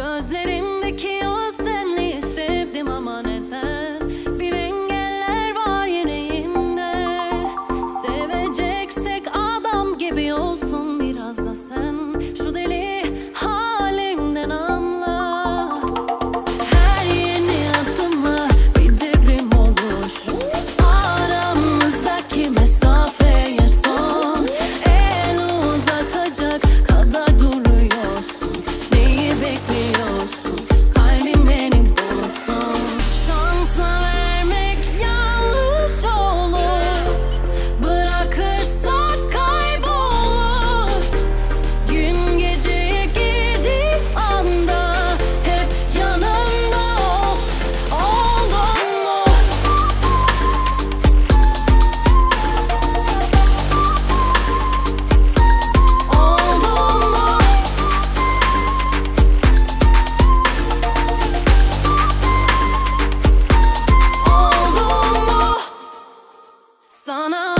Gözlerimdeki o senliği sevdim ama neden? Bir engeller var yüreğinde. Seveceksek adam gibi olsun biraz da sen. Şu deli halimden anla. Her yeni adımla bir devrim olur. Aramızdaki mesafeye son. El uzatacak kadar duruyorsun. Neyi bekliyorsun? Kalbim beni bulsun. Şansa vermek yanlış olur. Bırakırsak kaybolur. Gün geceye girdiği anda hep yanımda ol. Oldun mu? Oldun mu? Oldun mu? Sana